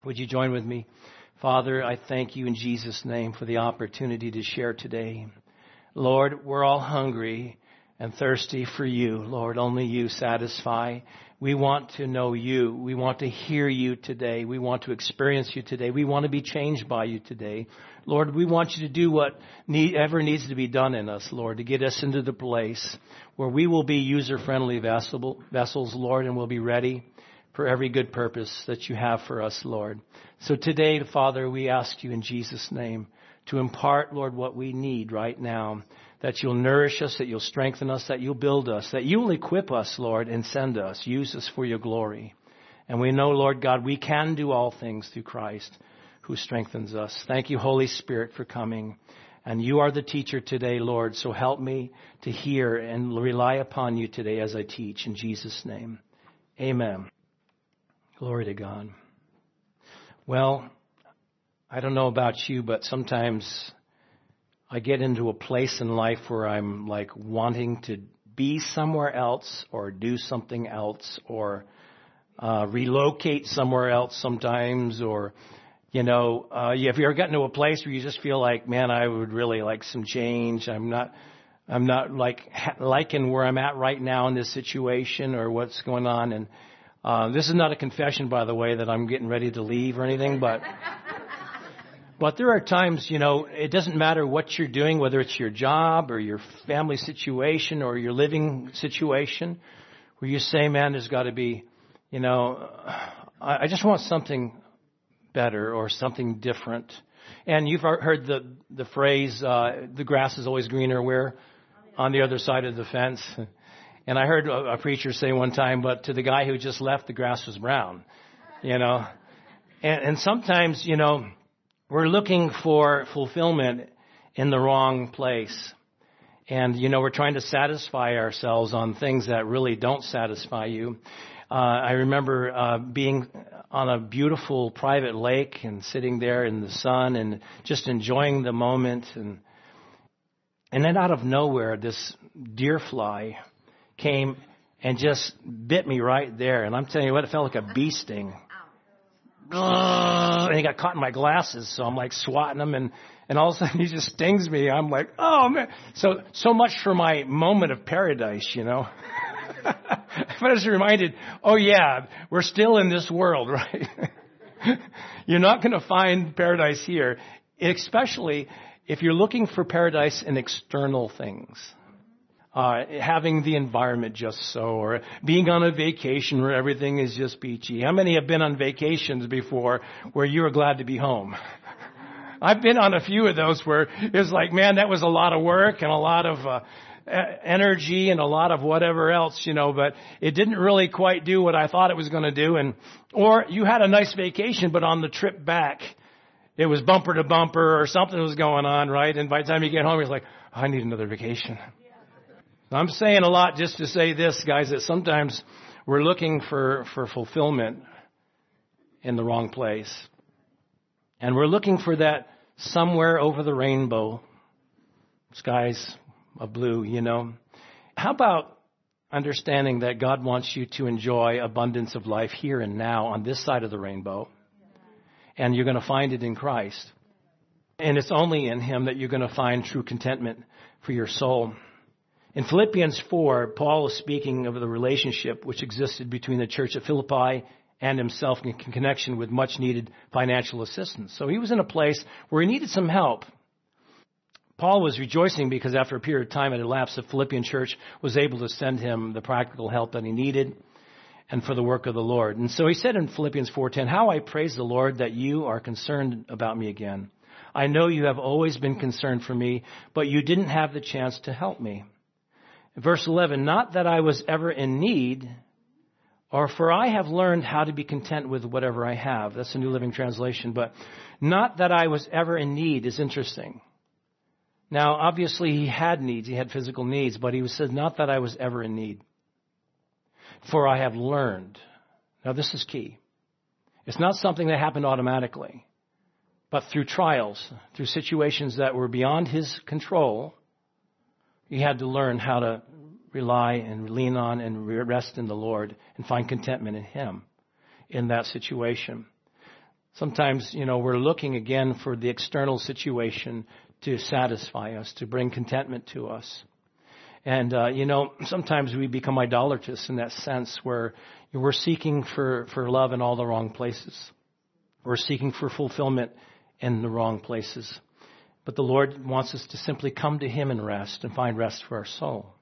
Would you join with me? Father, I thank you in Jesus' name for the opportunity to share today. Lord, we're all hungry and thirsty for you. Lord, only you satisfy. We want to know you. We want to hear you today. We want to experience you today. We want to be changed by you today. Lord, we want you to do what ever needs to be done in us, Lord, to get us into the place where we will be user-friendly vessels, Lord, and we'll be ready for every good purpose that you have for us, Lord. So today, Father, we ask you in Jesus' name to impart, Lord, what we need right now, that you'll nourish us, that you'll strengthen us, that you'll build us, that you will equip us, Lord, and send us. Use us for your glory. And we know, Lord God, we can do all things through Christ who strengthens us. Thank you, Holy Spirit, for coming. And you are the teacher today, Lord, so help me to hear and rely upon you today as I teach. In Jesus' name, amen. Glory to God. Well, I don't know about you, but sometimes I get into a place in life where I'm like wanting to be somewhere else or do something else or relocate somewhere else sometimes, or, have you ever gotten to a place where you just feel like, man, I would really like some change. I'm not liking where I'm at right now in this situation or what's going on. And this is not a confession, by the way, that I'm getting ready to leave or anything, but there are times, it doesn't matter what you're doing, whether it's your job or your family situation or your living situation, where you say, man, there's got to be, I just want something better or something different. And you've heard the phrase, the grass is always greener where? On the other side of the fence. And I heard a preacher say one time, but to the guy who just left, the grass was brown, And sometimes, we're looking for fulfillment in the wrong place. And, we're trying to satisfy ourselves on things that really don't satisfy you. I remember being on a beautiful private lake and sitting there in the sun and just enjoying the moment. And then out of nowhere, this deer fly came and just bit me right there. And I'm telling you what, it felt like a bee sting. And he got caught in my glasses, so I'm like swatting him, and all of a sudden he just stings me. I'm like, oh man. So much for my moment of paradise, I was reminded, oh yeah, we're still in this world, right? You're not going to find paradise here, especially if you're looking for paradise in external things. Having the environment just so, or being on a vacation where everything is just peachy. How many have been on vacations before where you were glad to be home? I've been on a few of those where it's like, man, that was a lot of work and a lot of energy and a lot of whatever else, but it didn't really quite do what I thought it was going to do. Or you had a nice vacation, but on the trip back, it was bumper to bumper or something was going on, right? And by the time you get home, you're like, oh, I need another vacation. I'm saying a lot just to say this, guys, that sometimes we're looking for fulfillment in the wrong place. And we're looking for that somewhere over the rainbow, skies of blue, How about understanding that God wants you to enjoy abundance of life here and now on this side of the rainbow? And you're going to find it in Christ. And it's only in Him that you're going to find true contentment for your soul. In Philippians 4, Paul is speaking of the relationship which existed between the church at Philippi and himself in connection with much needed financial assistance. So he was in a place where he needed some help. Paul was rejoicing because after a period of time had elapsed, the Philippian church was able to send him the practical help that he needed and for the work of the Lord. And so he said in Philippians 4:10, how I praise the Lord that you are concerned about me again. I know you have always been concerned for me, but you didn't have the chance to help me. Verse 11, not that I was ever in need, or for I have learned how to be content with whatever I have. That's the New Living Translation. But not that I was ever in need is interesting. Now, obviously, he had needs. He had physical needs. But he said, not that I was ever in need. For I have learned. Now, this is key. It's not something that happened automatically. But through trials, through situations that were beyond his control, he had to learn how to rely and lean on and rest in the Lord and find contentment in Him in that situation. Sometimes, we're looking again for the external situation to satisfy us, to bring contentment to us. And, sometimes we become idolatrous in that sense where we're seeking for love in all the wrong places. We're seeking for fulfillment in the wrong places. But the Lord wants us to simply come to Him and rest and find rest for our soul.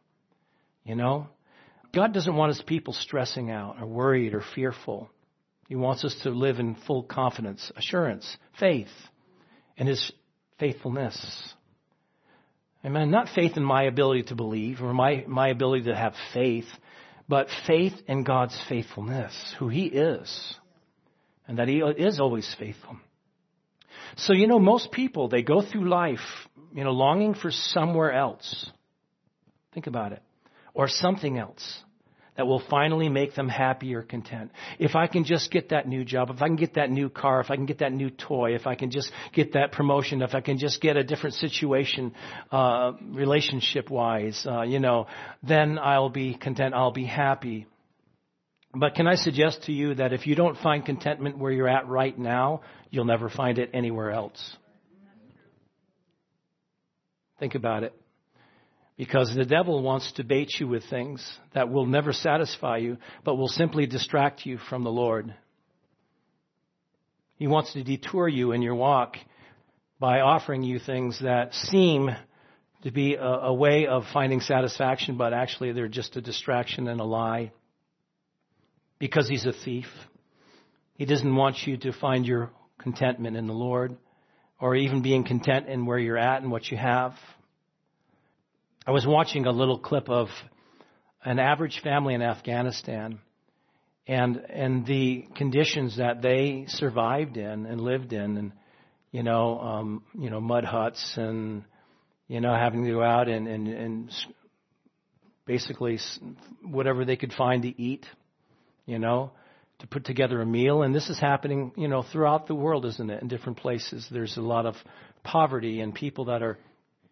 God doesn't want His people stressing out or worried or fearful. He wants us to live in full confidence, assurance, faith, and His faithfulness. Amen. Not faith in my ability to believe or my ability to have faith, but faith in God's faithfulness, who He is, and that He is always faithful. So, most people, they go through life, longing for somewhere else. Think about it. Or something else that will finally make them happy or content. If I can just get that new job, if I can get that new car, if I can get that new toy, if I can just get that promotion, if I can just get a different situation, relationship-wise, then I'll be content, I'll be happy. But can I suggest to you that if you don't find contentment where you're at right now, you'll never find it anywhere else. Think about it. Because the devil wants to bait you with things that will never satisfy you, but will simply distract you from the Lord. He wants to detour you in your walk by offering you things that seem to be a way of finding satisfaction, but actually they're just a distraction and a lie. Because he's a thief. He doesn't want you to find your contentment in the Lord, or even being content in where you're at and what you have. I was watching a little clip of an average family in Afghanistan and the conditions that they survived in and lived in, and mud huts and having to go out and basically whatever they could find to eat, to put together a meal. And this is happening, throughout the world, isn't it? In different places, there's a lot of poverty and people that are,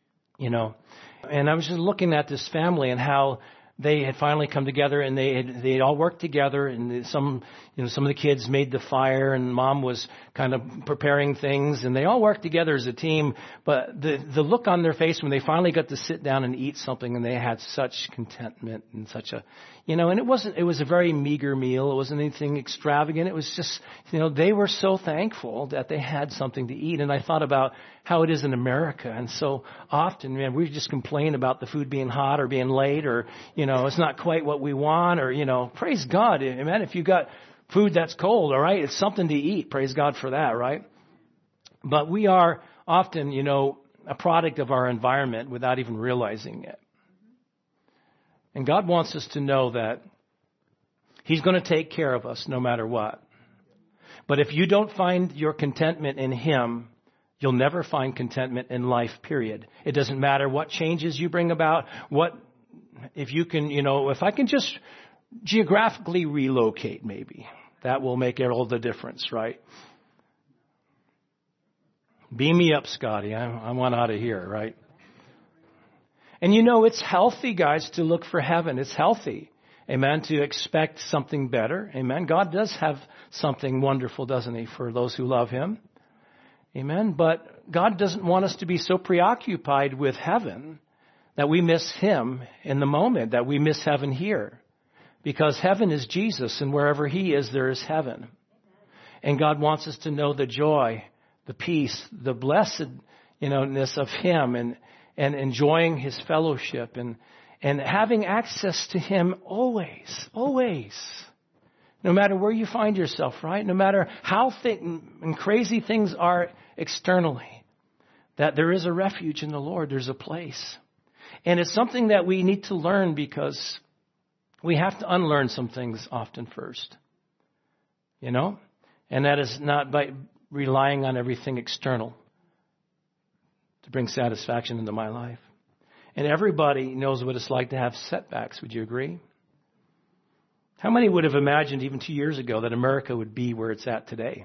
And I was just looking at this family and how they had finally come together, and they had all worked together, and some of the kids made the fire, and mom was kind of preparing things, and they all worked together as a team. But the look on their face when they finally got to sit down and eat something, and they had such contentment and such a, and it was a very meager meal. It wasn't anything extravagant. It was just, they were so thankful that they had something to eat. And I thought about how it is in America. And so often, man, we just complain about the food being hot or being late, or, it's not quite what we want, or, praise God. Amen. If you got food that's cold, all right, it's something to eat. Praise God for that, right? But we are often, a product of our environment without even realizing it. And God wants us to know that He's going to take care of us no matter what. But if you don't find your contentment in Him, you'll never find contentment in life, period. It doesn't matter what changes you bring about, if you can, if I can just geographically relocate, maybe that will make all the difference, right? Beam me up, Scotty. I want out of here, right? And it's healthy, guys, to look for heaven. It's healthy, amen, to expect something better, amen. God does have something wonderful, doesn't He, for those who love Him, amen. But God doesn't want us to be so preoccupied with heaven that we miss Him in the moment, that we miss heaven here. Because heaven is Jesus, and wherever He is, there is heaven. And God wants us to know the joy, the peace, the blessedness of Him, and enjoying His fellowship, and having access to Him always. No matter where you find yourself, right? No matter how and crazy things are externally, that there is a refuge in the Lord. There's a place. And it's something that we need to learn, because we have to unlearn some things often first. And that is not by relying on everything external to bring satisfaction into my life. And everybody knows what it's like to have setbacks. Would you agree? How many would have imagined even 2 years ago that America would be where it's at today?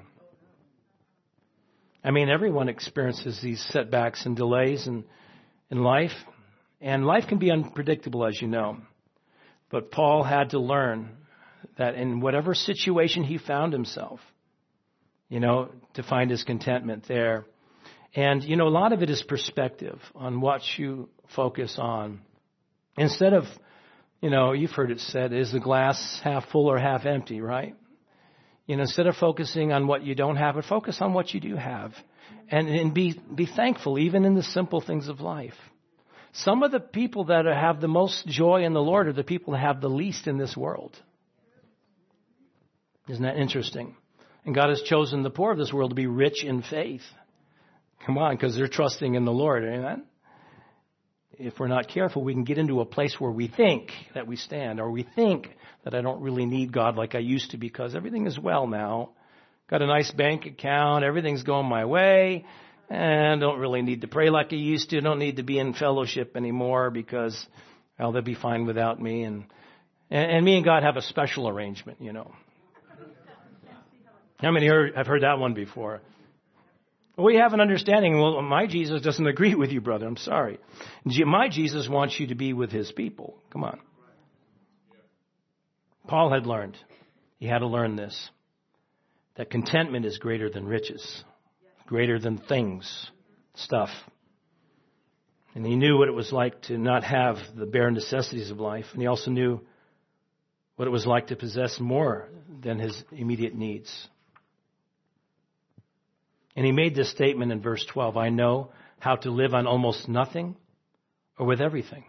I mean, everyone experiences these setbacks and delays in life. And life can be unpredictable, as you know. But Paul had to learn that in whatever situation he found himself, to find his contentment there. And, a lot of it is perspective on what you focus on. Instead of, you've heard it said, is the glass half full or half empty, right? Instead of focusing on what you don't have, but focus on what you do have. And be thankful even in the simple things of life. Some of the people that have the most joy in the Lord are the people that have the least in this world. Isn't that interesting? And God has chosen the poor of this world to be rich in faith. Come on, because they're trusting in the Lord. Amen? If we're not careful, we can get into a place where we think that we stand, or we think that I don't really need God like I used to because everything is well now. Got a nice bank account, everything's going my way, and don't really need to pray like I used to. Don't need to be in fellowship anymore because, well, they'll be fine without me. And me and God have a special arrangement, How many have heard that one before? We have an understanding, well, my Jesus doesn't agree with you, brother. I'm sorry. My Jesus wants you to be with his people. Come on. Paul had learned. He had to learn this. That contentment is greater than riches. Greater than things, stuff. And he knew what it was like to not have the bare necessities of life. And he also knew what it was like to possess more than his immediate needs. And he made this statement in verse 12, I know how to live on almost nothing or with everything.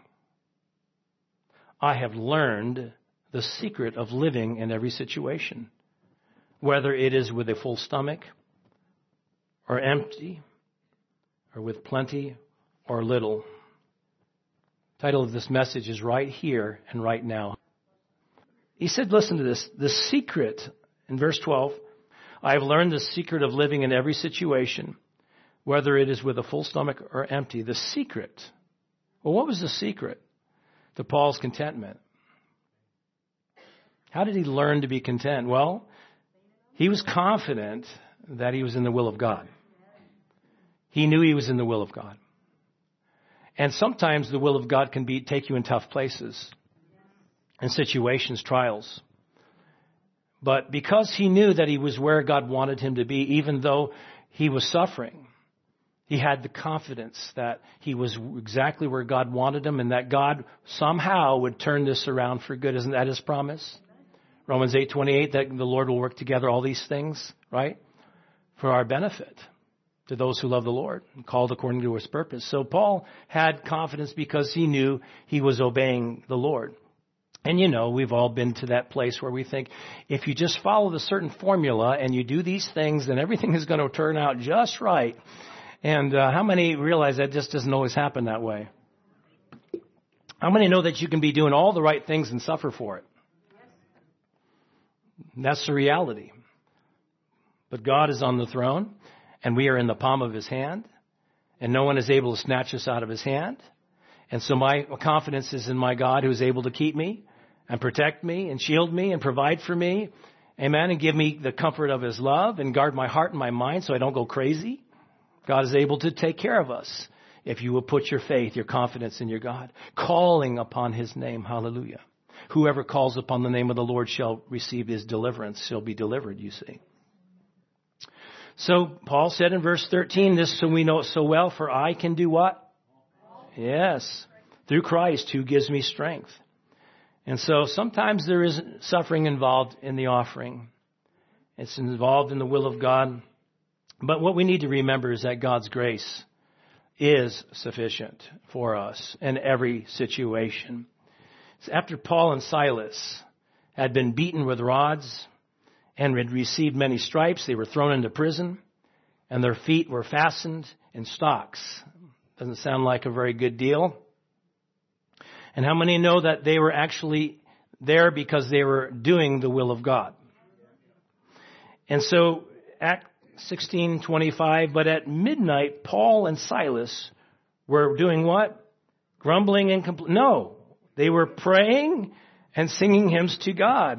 I have learned the secret of living in every situation, whether it is with a full stomach or empty or with plenty or little. The title of this message is Right Here and Right Now. He said, listen to this, the secret, in verse 12, I have learned the secret of living in every situation, whether it is with a full stomach or empty. The secret. Well, what was the secret to Paul's contentment? How did he learn to be content? Well, he was confident that he was in the will of God. He knew he was in the will of God. And sometimes the will of God can take you in tough places, in situations, trials. But because he knew that he was where God wanted him to be, even though he was suffering, he had the confidence that he was exactly where God wanted him and that God somehow would turn this around for good. Isn't that his promise? Romans 8:28, that the Lord will work together all these things, right, for our benefit to those who love the Lord and called according to his purpose. So Paul had confidence because he knew he was obeying the Lord. And we've all been to that place where we think if you just follow the certain formula and you do these things, then everything is going to turn out just right. And how many realize that just doesn't always happen that way? How many know that you can be doing all the right things and suffer for it? That's the reality. But God is on the throne, and we are in the palm of his hand, and no one is able to snatch us out of his hand. And so my confidence is in my God who is able to keep me and protect me and shield me and provide for me. Amen. And give me the comfort of his love and guard my heart and my mind so I don't go crazy. God is able to take care of us if you will put your faith, your confidence in your God, calling upon his name. Hallelujah. Whoever calls upon the name of the Lord shall receive his deliverance. Shall be delivered, you see. So Paul said in verse 13, this so we know it so well, for I can do what? Yes, through Christ who gives me strength. And so sometimes there is suffering involved in the offering. It's involved in the will of God. But what we need to remember is that God's grace is sufficient for us in every situation. So after Paul and Silas had been beaten with rods and had received many stripes, they were thrown into prison and their feet were fastened in stocks. Doesn't sound like a very good deal. And how many know that they were actually there because they were doing the will of God? And so, Acts 16:25, but at midnight, Paul and Silas were doing what? Grumbling and complaining. No, they were praying and singing hymns to God.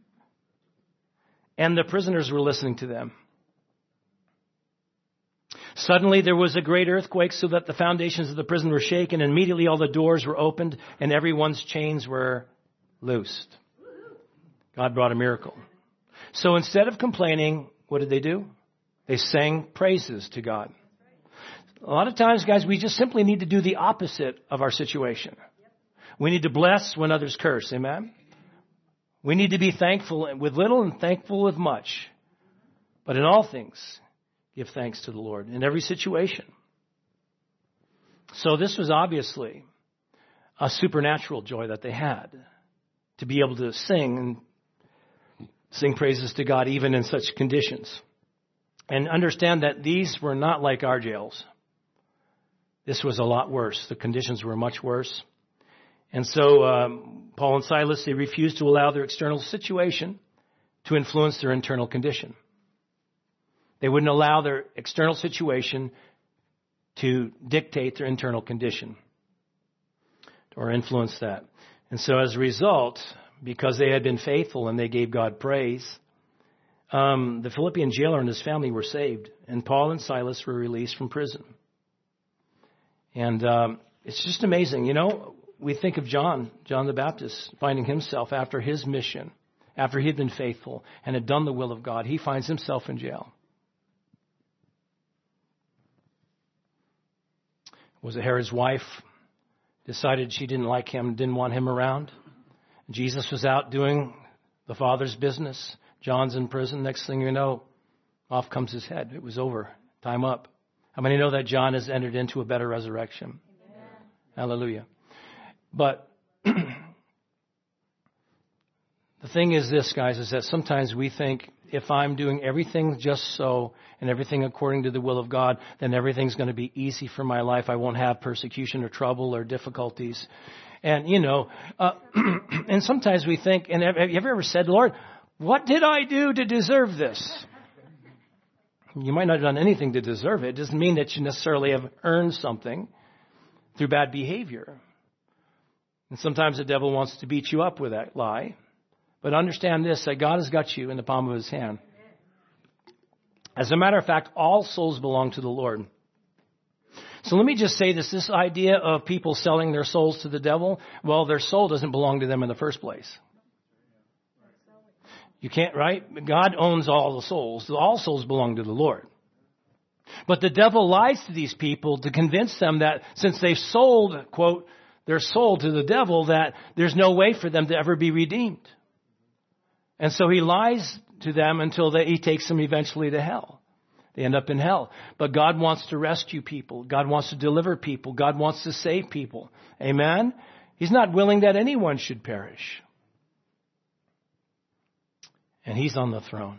And the prisoners were listening to them. Suddenly there was a great earthquake so that the foundations of the prison were shaken. And immediately all the doors were opened and everyone's chains were loosed. God brought a miracle. So instead of complaining, what did they do? They sang praises to God. A lot of times, guys, we just simply need to do the opposite of our situation. We need to bless when others curse. Amen? We need to be thankful with little and thankful with much. But in all things, give thanks to the Lord in every situation. So this was obviously a supernatural joy that they had, to be able to sing praises to God even in such conditions. And understand that these were not like our jails. This was a lot worse. The conditions were much worse. And so Paul and Silas, they refused to allow their external situation to influence their internal condition. They wouldn't allow their external situation to dictate their internal condition or influence that. And so as a result, because they had been faithful and they gave God praise, the Philippian jailer and his family were saved, and Paul and Silas were released from prison. And it's just amazing. You know, we think of John the Baptist, finding himself after his mission, after he had been faithful and had done the will of God, he finds himself in jail. Was it Herod's wife decided she didn't like him, didn't want him around? Jesus was out doing the Father's business. John's in prison. Next thing you know, off comes his head. It was over. Time up. How many know that John has entered into a better resurrection? Amen. Hallelujah. But the thing is this, guys, is that sometimes we think if I'm doing everything just so and everything according to the will of God, then everything's going to be easy for my life. I won't have persecution or trouble or difficulties. And, you know, and sometimes we think, and have you ever said, Lord, what did I do to deserve this? You might not have done anything to deserve it. It doesn't mean that you necessarily have earned something through bad behavior. And sometimes the devil wants to beat you up with that lie. But understand this, that God has got you in the palm of his hand. As a matter of fact, all souls belong to the Lord. So let me just say this idea of people selling their souls to the devil, well, their soul doesn't belong to them in the first place. You can't, right? God owns all the souls. All souls belong to the Lord. But the devil lies to these people to convince them that since they've sold, quote, their soul to the devil, that there's no way for them to ever be redeemed. And so he lies to them until he takes them eventually to hell. They end up in hell. But God wants to rescue people. God wants to deliver people. God wants to save people. Amen? He's not willing that anyone should perish. And he's on the throne.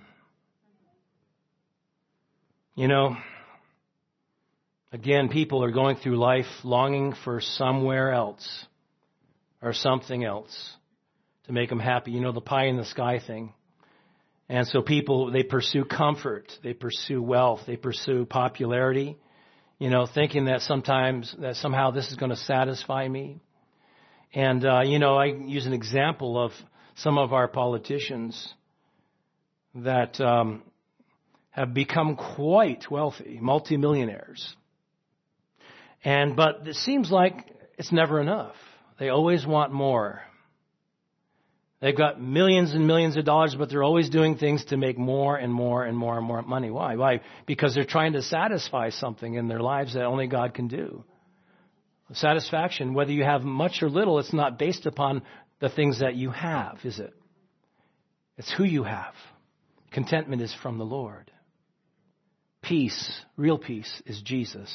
You know, again, people are going through life longing for somewhere else or something else to make them happy. You know, the pie in the sky thing. And so people, they pursue comfort. They pursue wealth. They pursue popularity. You know, thinking that somehow this is going to satisfy me. And, you know, I use an example of some of our politicians that have become quite wealthy, multimillionaires. But it seems like it's never enough. They always want more. They've got millions and millions of dollars, but they're always doing things to make more and more and more and more money. Why? Why? Because they're trying to satisfy something in their lives that only God can do. Satisfaction, whether you have much or little, it's not based upon the things that you have, is it? It's who you have. Contentment is from the Lord. Peace, real peace, is Jesus.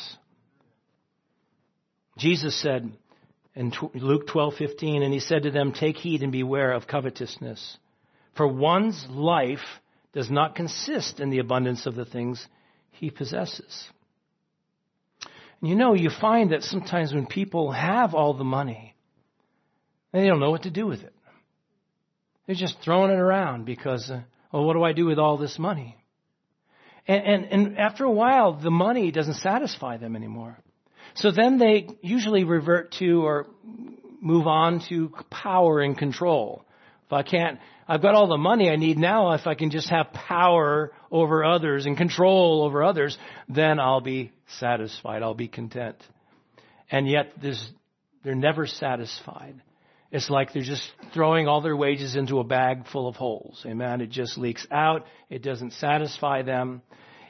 Jesus said in Luke 12:15, and he said to them, "Take heed and beware of covetousness, for one's life does not consist in the abundance of the things he possesses." And you know, you find that sometimes when people have all the money, they don't know what to do with it. They're just throwing it around because, what do I do with all this money? And after a while, the money doesn't satisfy them anymore. So then they usually revert to or move on to power and control. I've got all the money I need now. If I can just have power over others and control over others, then I'll be satisfied. I'll be content. And yet they're never satisfied. It's like they're just throwing all their wages into a bag full of holes. Amen. It just leaks out. It doesn't satisfy them.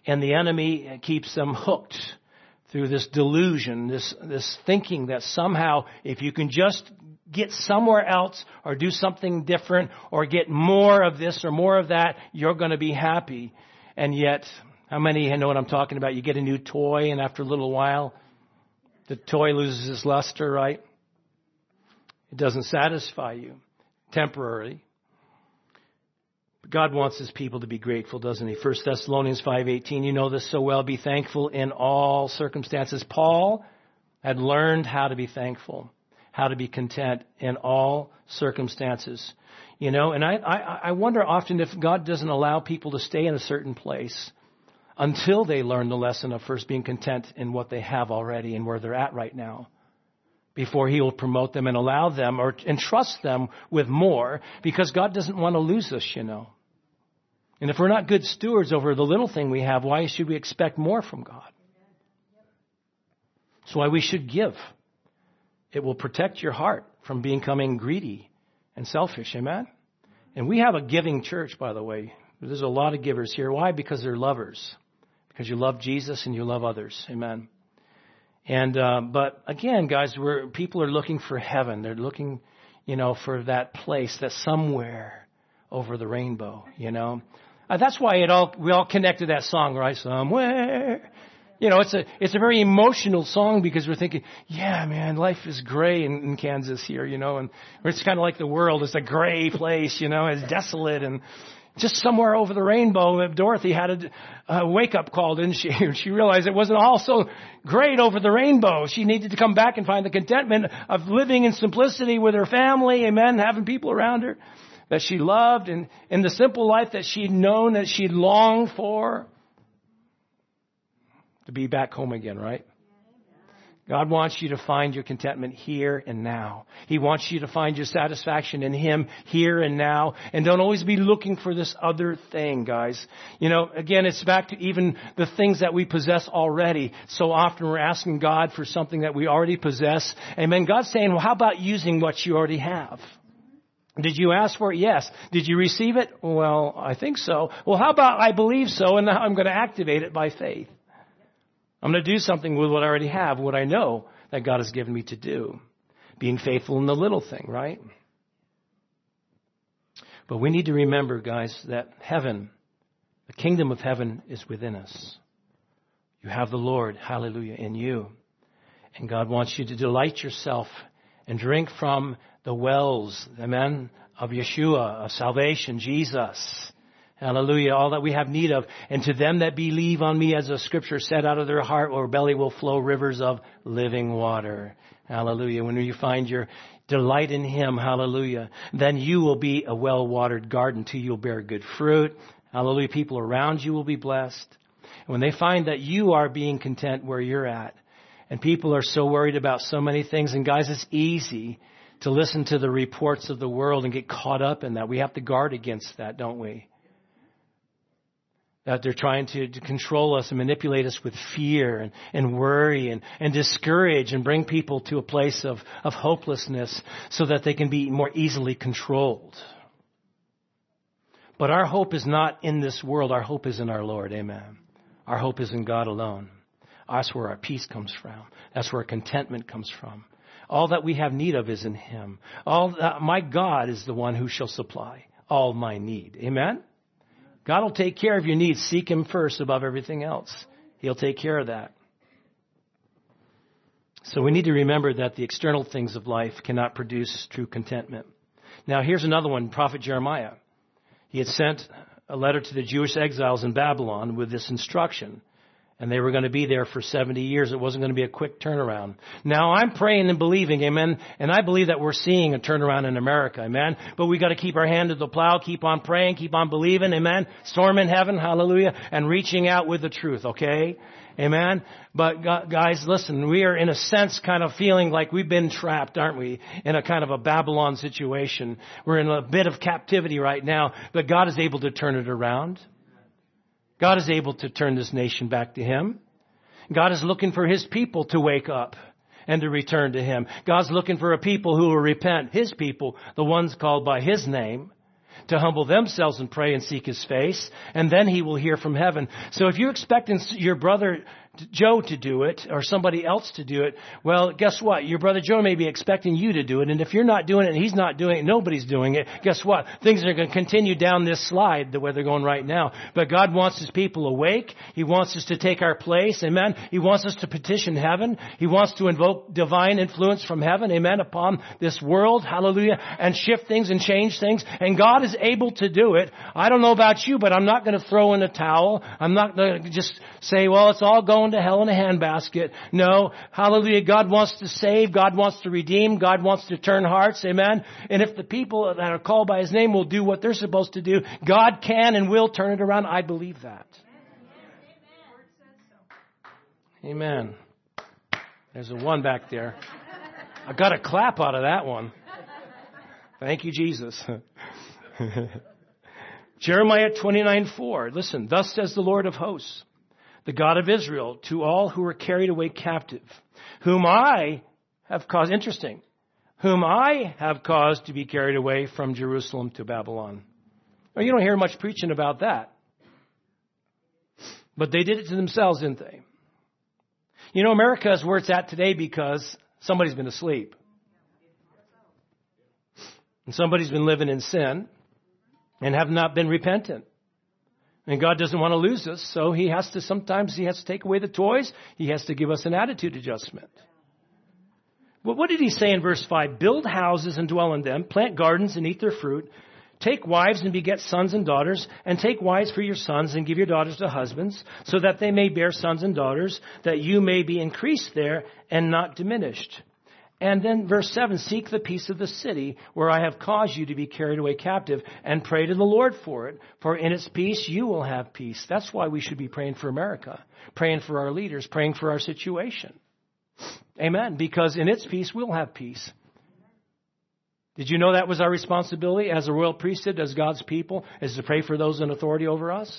And the enemy keeps them hooked through this delusion, this thinking that somehow if you can just get somewhere else or do something different or get more of this or more of that, you're going to be happy. And yet, how many know what I'm talking about? You get a new toy, and after a little while, the toy loses its luster, right? It doesn't satisfy you temporarily. But God wants His people to be grateful, doesn't He? 1 Thessalonians 5:18, you know this so well. Be thankful in all circumstances. Paul had learned how to be thankful, how to be content in all circumstances. You know, and I wonder often if God doesn't allow people to stay in a certain place until they learn the lesson of first being content in what they have already and where they're at right now, before He will promote them and allow them or entrust them with more, because God doesn't want to lose us, you know. And if we're not good stewards over the little thing we have, why should we expect more from God? That's why we should give. It will protect your heart from becoming greedy and selfish. Amen? And we have a giving church, by the way. There's a lot of givers here. Why? Because they're lovers. Because you love Jesus and you love others. Amen. And but again, guys, people are looking for heaven. They're looking, you know, for that place that's somewhere over the rainbow. You know, that's why we all connect to that song, right? Somewhere. You know, it's a very emotional song because we're thinking, yeah, man, life is gray in Kansas here, you know, and it's kind of like the world. It's a gray place, you know, it's desolate and. Just somewhere over the rainbow, Dorothy had a wake-up call, didn't she? She realized it wasn't all so great over the rainbow. She needed to come back and find the contentment of living in simplicity with her family, amen, having people around her that she loved, and in the simple life that she'd known, that she'd longed for, to be back home again, right? God wants you to find your contentment here and now. He wants you to find your satisfaction in Him here and now. And don't always be looking for this other thing, guys. You know, again, it's back to even the things that we possess already. So often we're asking God for something that we already possess. Amen. God's saying, well, how about using what you already have? Did you ask for it? Yes. Did you receive it? Well, I think so. Well, how about I believe so, and now I'm going to activate it by faith. I'm going to do something with what I already have, what I know that God has given me to do. Being faithful in the little thing, right? But we need to remember, guys, that heaven, the kingdom of heaven is within us. You have the Lord, hallelujah, in you. And God wants you to delight yourself and drink from the wells, amen, of Yeshua, of salvation, Jesus. Hallelujah, all that we have need of. And to them that believe on me, as the scripture said, out of their heart or belly will flow rivers of living water. Hallelujah. When you find your delight in Him, hallelujah, then you will be a well-watered garden till you'll bear good fruit. Hallelujah. People around you will be blessed. And when they find that you are being content where you're at, and people are so worried about so many things, and guys, it's easy to listen to the reports of the world and get caught up in that. We have to guard against that, don't we? That they're trying to control us and manipulate us with fear and worry and discourage and bring people to a place of hopelessness so that they can be more easily controlled. But our hope is not in this world. Our hope is in our Lord. Amen. Our hope is in God alone. That's where our peace comes from. That's where contentment comes from. All that we have need of is in Him. My God is the one who shall supply all my need. Amen. God will take care of your needs. Seek Him first above everything else. He'll take care of that. So we need to remember that the external things of life cannot produce true contentment. Now here's another one, Prophet Jeremiah. He had sent a letter to the Jewish exiles in Babylon with this instruction. And they were going to be there for 70 years. It wasn't going to be a quick turnaround. Now, I'm praying and believing, amen, and I believe that we're seeing a turnaround in America, amen. But we got to keep our hand to the plow, keep on praying, keep on believing, amen. Storm in heaven, hallelujah, and reaching out with the truth, okay? Amen. But guys, listen, we are in a sense kind of feeling like we've been trapped, aren't we? In a kind of a Babylon situation. We're in a bit of captivity right now, but God is able to turn it around. God is able to turn this nation back to Him. God is looking for His people to wake up and to return to Him. God's looking for a people who will repent, His people, the ones called by His name. to humble themselves and pray and seek His face, and then He will hear from heaven. So if you're expecting your brother Joe to do it or somebody else to do it, well, guess what? Your brother Joe may be expecting you to do it. And if you're not doing it and he's not doing it, nobody's doing it, guess what? Things are going to continue down this slide the way they're going right now. But God wants His people awake. He wants us to take our place. Amen. He wants us to petition heaven. He wants to invoke divine influence from heaven. Amen. Upon this world. Hallelujah. And shift things and change things. And God is able to do it. I don't know about you, but I'm not going to throw in the towel. I'm not going to just say, well, it's all going to hell in a handbasket. No. Hallelujah. God wants to save. God wants to redeem. God wants to turn hearts. Amen. And if the people that are called by His name will do what they're supposed to do, God can and will turn it around. I believe that. Amen. There's a one back there. I got a clap out of that one. Thank you, Jesus. Jeremiah 29:4. Listen, thus says the Lord of hosts, the God of Israel, to all who are carried away captive, whom I have caused, interesting, whom I have caused to be carried away from Jerusalem to Babylon. Well, you don't hear much preaching about that. But they did it to themselves, didn't they? You know, America is where it's at today because somebody's been asleep. And somebody's been living in sin and have not been repentant. And God doesn't want to lose us, so sometimes He has to take away the toys. He has to give us an attitude adjustment. Well, what did He say in verse 5? Build houses and dwell in them, plant gardens and eat their fruit, take wives and beget sons and daughters, and take wives for your sons and give your daughters to husbands, so that they may bear sons and daughters, that you may be increased there and not diminished. And then verse 7, seek the peace of the city where I have caused you to be carried away captive, and pray to the Lord for it. For in its peace you will have peace. That's why we should be praying for America, praying for our leaders, praying for our situation. Amen. Because in its peace we'll have peace. Did you know that was our responsibility as a royal priesthood, as God's people, is to pray for those in authority over us?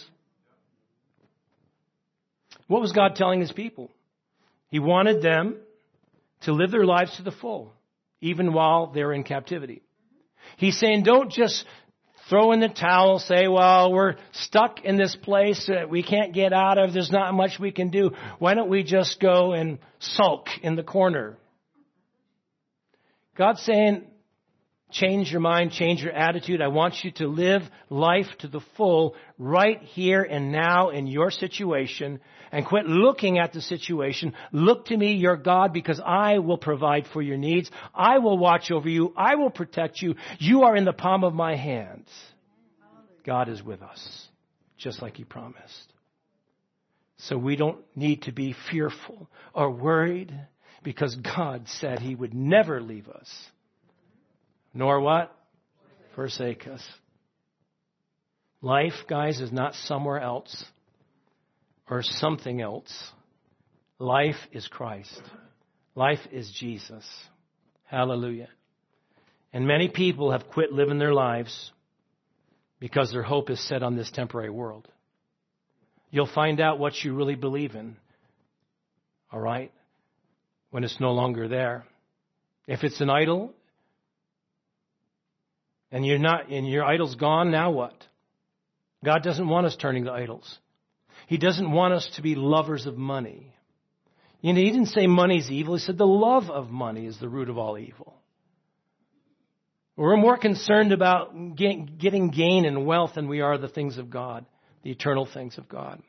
What was God telling His people? He wanted them to live their lives to the full, even while they're in captivity. He's saying, don't just throw in the towel, say, well, we're stuck in this place that we can't get out of. There's not much we can do. Why don't we just go and sulk in the corner? God's saying, change your mind, change your attitude. I want you to live life to the full right here and now in your situation, and quit looking at the situation. Look to me, your God, because I will provide for your needs. I will watch over you. I will protect you. You are in the palm of my hands. God is with us, just like He promised. So we don't need to be fearful or worried, because God said He would never leave us. Nor what? Forsake us. Life, guys, is not somewhere else or something else. Life is Christ. Life is Jesus. Hallelujah. And many people have quit living their lives because their hope is set on this temporary world. You'll find out what you really believe in, all right, when it's no longer there. If it's an idol, and your idol's gone, now what? God doesn't want us turning to idols. He doesn't want us to be lovers of money. You know, He didn't say money's evil. He said the love of money is the root of all evil. We're more concerned about getting gain and wealth than we are the things of God, the eternal things of God.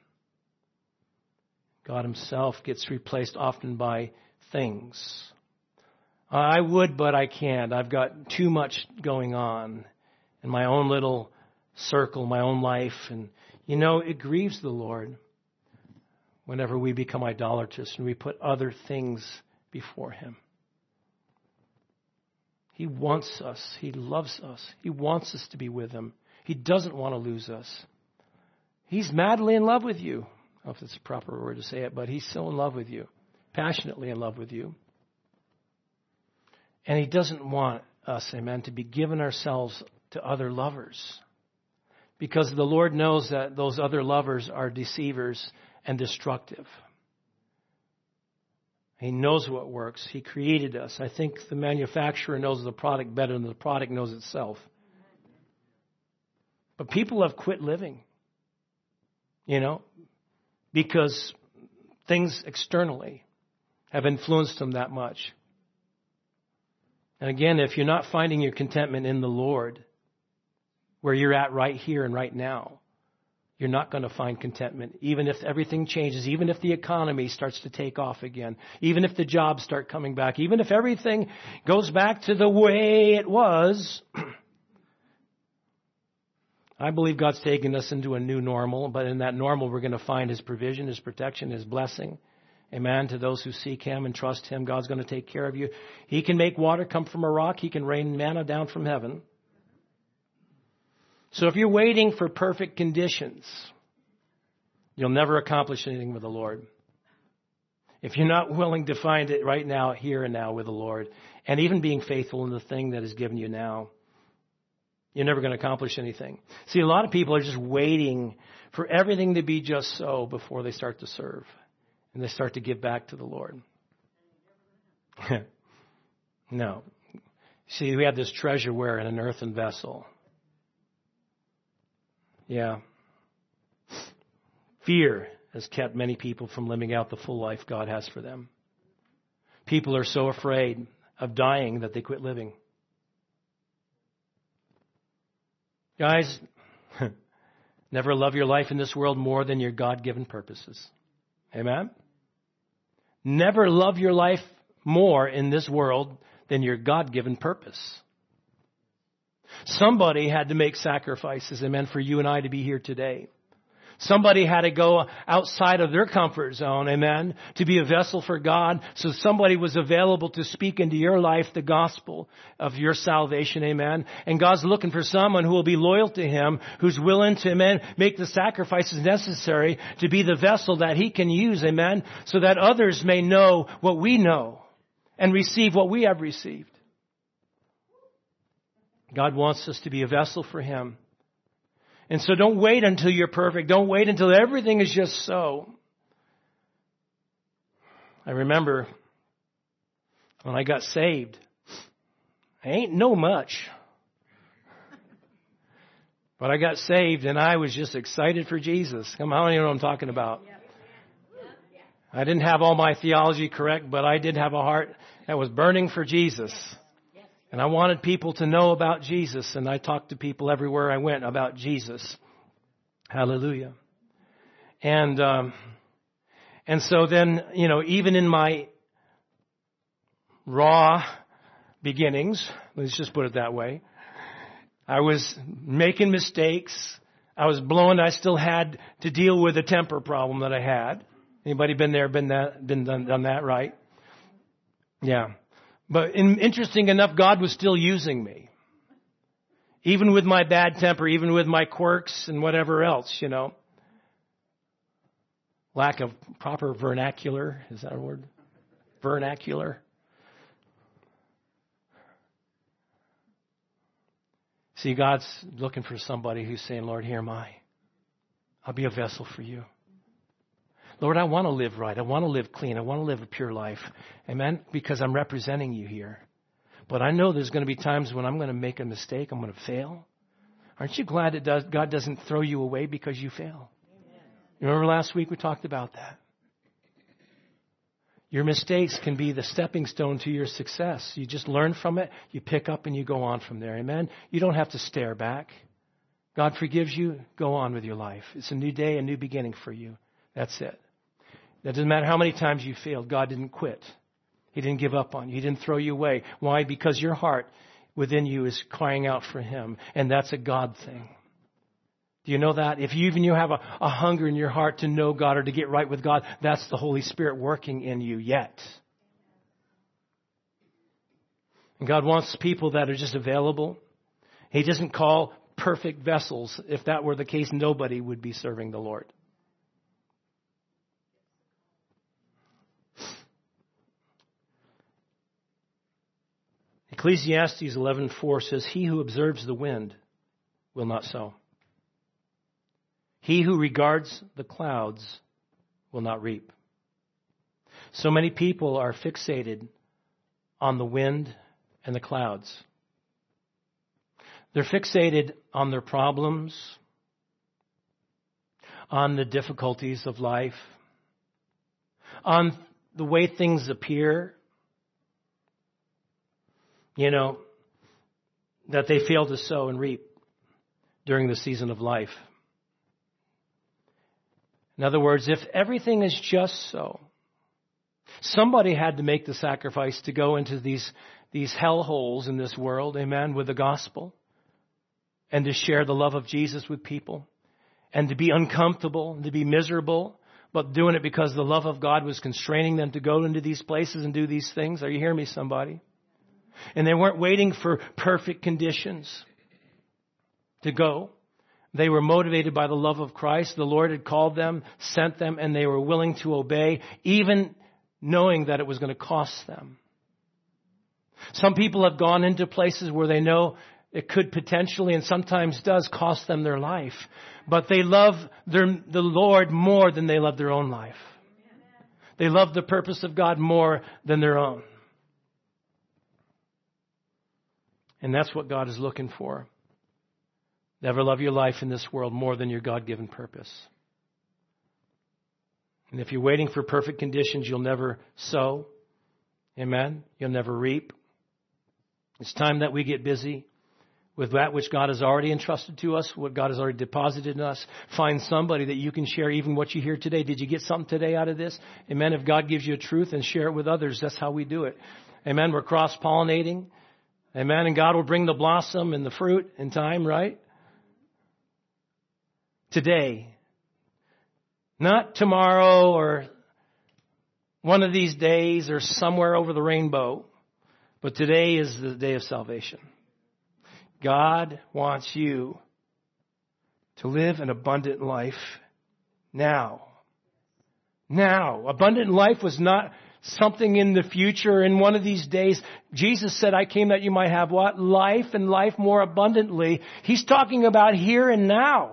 God Himself gets replaced often by things. I would, but I can't. I've got too much going on in my own little circle, my own life. And, you know, it grieves the Lord whenever we become idolatrous and we put other things before Him. He wants us. He loves us. He wants us to be with Him. He doesn't want to lose us. He's madly in love with you. I don't know if it's a proper word to say it, but He's still in love with you, passionately in love with you. And He doesn't want us, amen, to be giving ourselves to other lovers. Because the Lord knows that those other lovers are deceivers and destructive. He knows what works. He created us. I think the manufacturer knows the product better than the product knows itself. But people have quit living, because things externally have influenced them that much. And again, if you're not finding your contentment in the Lord, where you're at right here and right now, you're not going to find contentment, even if everything changes, even if the economy starts to take off again, even if the jobs start coming back, even if everything goes back to the way it was. I believe God's taking us into a new normal, but in that normal we're going to find His provision, His protection, His blessing. Amen. To those who seek Him and trust Him, God's going to take care of you. He can make water come from a rock. He can rain manna down from heaven. So if you're waiting for perfect conditions, you'll never accomplish anything with the Lord. If you're not willing to find it right now, here and now with the Lord, and even being faithful in the thing that is given you now, you're never going to accomplish anything. See, a lot of people are just waiting for everything to be just so before they start to serve. And they start to give back to the Lord. No. See, we have this treasure where in an earthen vessel. Yeah. Fear has kept many people from living out the full life God has for them. People are so afraid of dying that they quit living. Guys, never love your life in this world more than your God-given purposes. Amen? Never love your life more in this world than your God-given purpose. Somebody had to make sacrifices, amen, for you and I to be here today. Somebody had to go outside of their comfort zone, amen, to be a vessel for God. So somebody was available to speak into your life the gospel of your salvation, amen. And God's looking for someone who will be loyal to Him, who's willing to, amen, make the sacrifices necessary to be the vessel that He can use, amen, so that others may know what we know and receive what we have received. God wants us to be a vessel for Him. And so don't wait until you're perfect. Don't wait until everything is just so. I remember when I got saved, I ain't know much. But I got saved and I was just excited for Jesus. Come on, you know what I'm talking about. I didn't have all my theology correct, but I did have a heart that was burning for Jesus. And I wanted people to know about Jesus, and I talked to people everywhere I went about Jesus. Hallelujah. And so then, even in my raw beginnings, let's just put it that way, I was making mistakes. I was blowing. I still had to deal with a temper problem that I had. Anybody been there, done that, right? Yeah. But interesting enough, God was still using me. Even with my bad temper, even with my quirks and whatever else, Lack of proper vernacular. Is that a word? Vernacular. See, God's looking for somebody who's saying, Lord, here am I. I'll be a vessel for you. Lord, I want to live right. I want to live clean. I want to live a pure life. Amen? Because I'm representing you here. But I know there's going to be times when I'm going to make a mistake. I'm going to fail. Aren't you glad that God doesn't throw you away because you fail? Amen. You remember last week we talked about that? Your mistakes can be the stepping stone to your success. You just learn from it. You pick up and you go on from there. Amen? You don't have to stare back. God forgives you. Go on with your life. It's a new day, a new beginning for you. That's it. That doesn't matter how many times you failed. God didn't quit. He didn't give up on you. He didn't throw you away. Why? Because your heart within you is crying out for Him. And that's a God thing. Do you know that? If you have a hunger in your heart to know God or to get right with God, that's the Holy Spirit working in you yet. And God wants people that are just available. He doesn't call perfect vessels. If that were the case, nobody would be serving the Lord. Ecclesiastes 11:4 says, He who observes the wind will not sow. He who regards the clouds will not reap. So many people are fixated on the wind and the clouds. They're fixated on their problems, on the difficulties of life, on the way things appear, that they fail to sow and reap during the season of life. In other words, if everything is just so, somebody had to make the sacrifice to go into these hellholes in this world, amen, with the gospel, and to share the love of Jesus with people, and to be uncomfortable, and to be miserable, but doing it because the love of God was constraining them to go into these places and do these things. Are you hearing me, somebody? And they weren't waiting for perfect conditions to go. They were motivated by the love of Christ. The Lord had called them, sent them, and they were willing to obey, even knowing that it was going to cost them. Some people have gone into places where they know it could potentially and sometimes does cost them their life. But they love the Lord more than they love their own life. They love the purpose of God more than their own. And that's what God is looking for. Never love your life in this world more than your God-given purpose. And if you're waiting for perfect conditions, you'll never sow. Amen? You'll never reap. It's time that we get busy with that which God has already entrusted to us, what God has already deposited in us. Find somebody that you can share even what you hear today. Did you get something today out of this? Amen? If God gives you a truth, and share it with others. That's how we do it. Amen? We're cross-pollinating. Amen? And God will bring the blossom and the fruit in time, right? Today. Not tomorrow or one of these days or somewhere over the rainbow. But today is the day of salvation. God wants you to live an abundant life now. Now. Abundant life was not something in the future, in one of these days. Jesus said, I came that you might have what? Life, and life more abundantly. He's talking about here and now.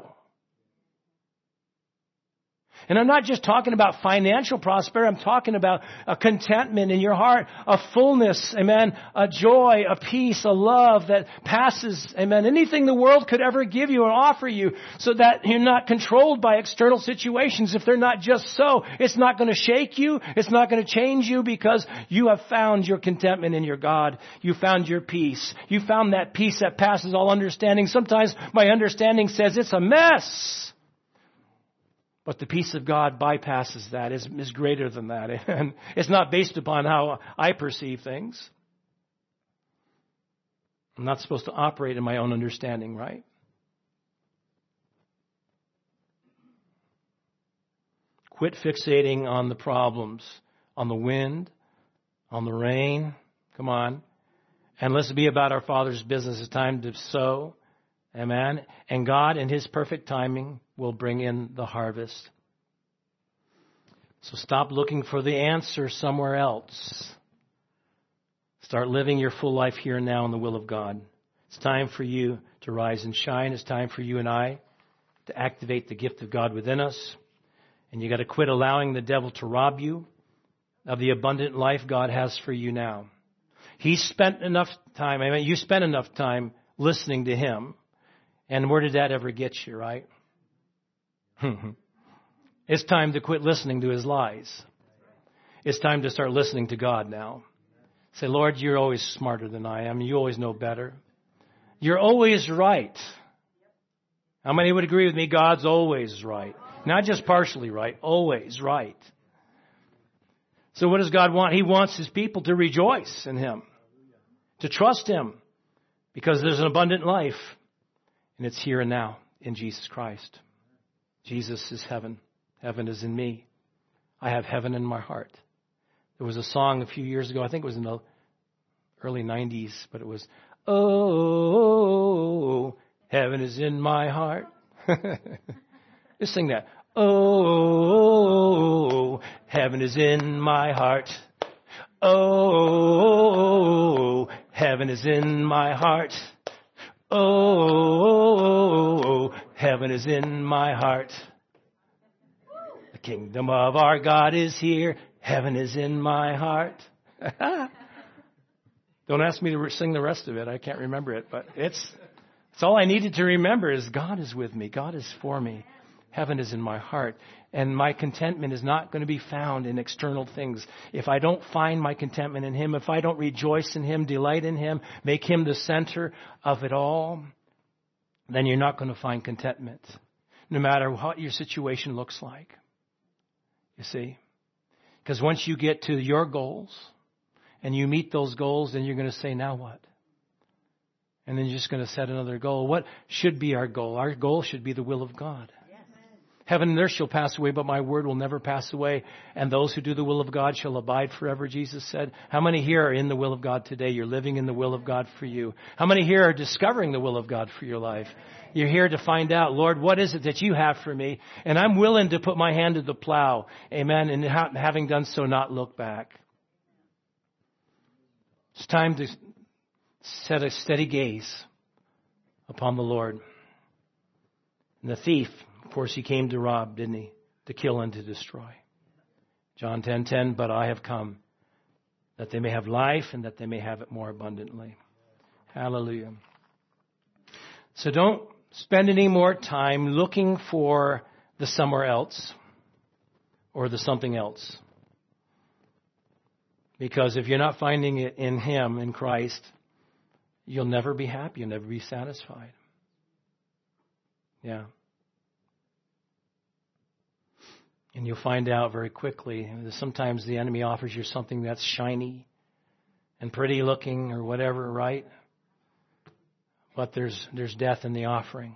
And I'm not just talking about financial prosperity. I'm talking about a contentment in your heart, a fullness, amen, a joy, a peace, a love that passes, amen, anything the world could ever give you or offer you, so that you're not controlled by external situations. If they're not just so, it's not going to shake you. It's not going to change you, because you have found your contentment in your God. You found your peace. You found that peace that passes all understanding. Sometimes my understanding says it's a mess. But the peace of God bypasses that, is greater than that. And it's not based upon how I perceive things. I'm not supposed to operate in my own understanding, right? Quit fixating on the problems, on the wind, on the rain. Come on. And let's be about our Father's business. It's time to sow. Amen. And God, in His perfect timing, will bring in the harvest. So stop looking for the answer somewhere else. Start living your full life here and now in the will of God. It's time for you to rise and shine. It's time for you and I to activate the gift of God within us. And you got to quit allowing the devil to rob you of the abundant life God has for you now. He spent enough time, you spent enough time listening to Him. And where did that ever get you, right? It's time to quit listening to his lies. It's time to start listening to God now. Say, Lord, you're always smarter than I am. You always know better. You're always right. How many would agree with me? God's always right. Not just partially right, always right. So what does God want? He wants His people to rejoice in Him, to trust Him, because there's an abundant life. And it's here and now in Jesus Christ. Jesus is heaven. Heaven is in me. I have heaven in my heart. There was a song a few years ago, I think it was in the early 90s, but it was, oh, heaven is in my heart. Just sing that. Oh, heaven is in my heart. Oh, heaven is in my heart. Oh, heaven is in my heart. The kingdom of our God is here. Heaven is in my heart. Don't ask me to sing the rest of it. I can't remember it, but it's It's all I needed to remember is God is with me. God is for me. Heaven is in my heart. And my contentment is not going to be found in external things. If I don't find my contentment in Him, if I don't rejoice in Him, delight in Him, make Him the center of it all, then you're not going to find contentment, no matter what your situation looks like. You see? Because once you get to your goals and you meet those goals, then you're going to say, now what? And then you're just going to set another goal. What should be our goal? Our goal should be the will of God. Yes. Heaven and earth shall pass away, but my word will never pass away. And those who do the will of God shall abide forever, Jesus said. How many here are in the will of God today? You're living in the will of God for you. How many here are discovering the will of God for your life? You're here to find out, Lord, what is it that you have for me? And I'm willing to put my hand to the plow. Amen. And having done so, not look back. It's time to set a steady gaze upon the Lord. And the thief, of course, he came to rob, didn't he? To kill and to destroy. John 10:10, but I have come that they may have life and that they may have it more abundantly. Hallelujah. So don't spend any more time looking for the somewhere else or the something else. Because if you're not finding it in Him, in Christ, you'll never be happy. You'll never be satisfied. Yeah. And you'll find out very quickly that sometimes the enemy offers you something that's shiny and pretty looking or whatever, right? But there's death in the offering.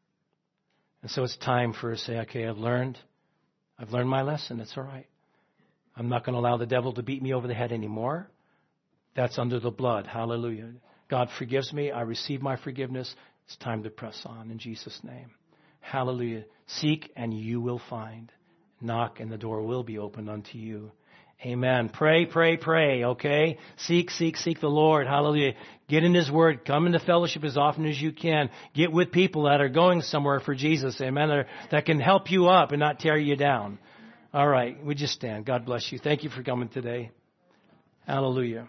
And so it's time for us to say, okay, I've learned my lesson. It's all right. I'm not going to allow the devil to beat me over the head anymore. That's under the blood. Hallelujah. God forgives me. I receive my forgiveness. It's time to press on in Jesus' name. Hallelujah. Seek and you will find. Knock and the door will be opened unto you. Amen. Pray, pray, pray. Okay? Seek, seek, seek the Lord. Hallelujah. Get in His Word. Come into fellowship as often as you can. Get with people that are going somewhere for Jesus. Amen. That can help you up and not tear you down. All right. We just stand. God bless you. Thank you for coming today. Hallelujah.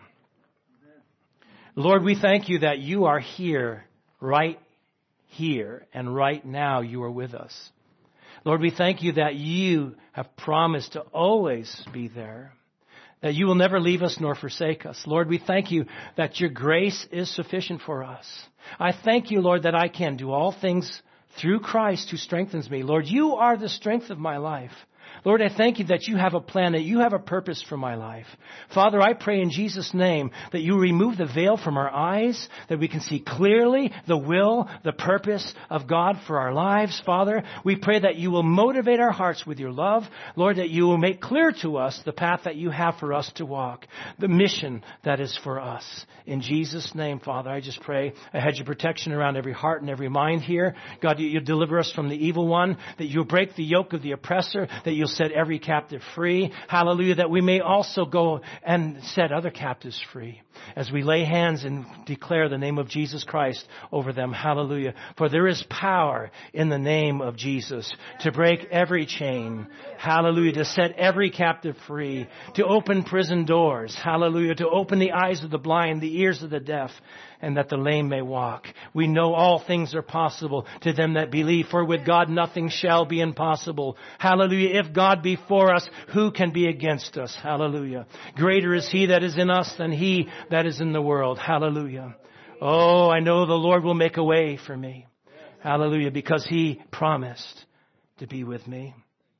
Lord, we thank you that you are here, right here, and right now you are with us. Lord, we thank you that you have promised to always be there, that you will never leave us nor forsake us. Lord, we thank you that your grace is sufficient for us. I thank you, Lord, that I can do all things through Christ who strengthens me. Lord, you are the strength of my life. Lord, I thank you that you have a plan, that you have a purpose for my life. Father, I pray in Jesus' name that you remove the veil from our eyes, that we can see clearly the will, the purpose of God for our lives. Father, we pray that you will motivate our hearts with your love. Lord, that you will make clear to us the path that you have for us to walk, the mission that is for us. In Jesus' name, Father, I just pray a hedge of protection around every heart and every mind here. God, you'll deliver us from the evil one, that you'll break the yoke of the oppressor, that you'll set every captive free. Hallelujah. That we may also go and set other captives free as we lay hands and declare the name of Jesus Christ over them. Hallelujah. For there is power in the name of Jesus to break every chain. Hallelujah. To set every captive free. To open prison doors. Hallelujah. To open the eyes of the blind, the ears of the deaf, and that the lame may walk. We know all things are possible to them that believe, for with God nothing shall be impossible. Hallelujah. If God be for us, who can be against us? Hallelujah. Greater is He that is in us than he that is in the world. Hallelujah. Oh, I know the Lord will make a way for me. Hallelujah. Because He promised to be with me.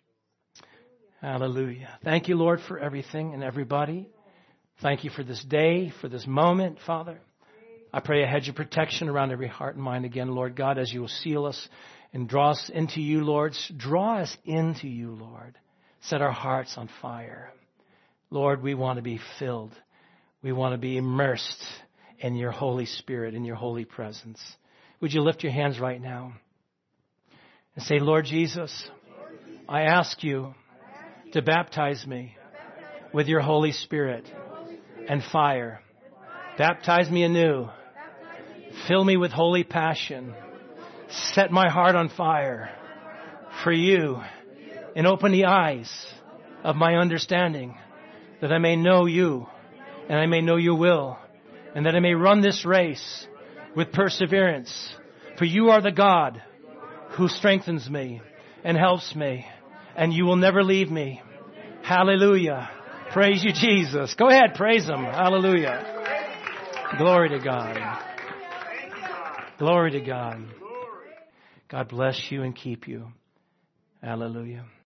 Hallelujah. Thank you, Lord, for everything and everybody. Thank you for this day, for this moment, Father. I pray a hedge of protection around every heart and mind again, Lord God, as you will seal us and draw us into you, Lord. Draw us into you, Lord. Set our hearts on fire. Lord, we want to be filled. We want to be immersed in your Holy Spirit, in your holy presence. Would you lift your hands right now and say, Lord Jesus, I ask you to baptize me with your Holy Spirit and fire. Baptize me anew. Fill me with holy passion. Set my heart on fire for you and open the eyes of my understanding that I may know you and I may know your will and that I may run this race with perseverance. For you are the God who strengthens me and helps me, and you will never leave me. Hallelujah. Praise you, Jesus. Go ahead, praise Him. Hallelujah. Glory to God. Glory to God. God bless you and keep you. Hallelujah.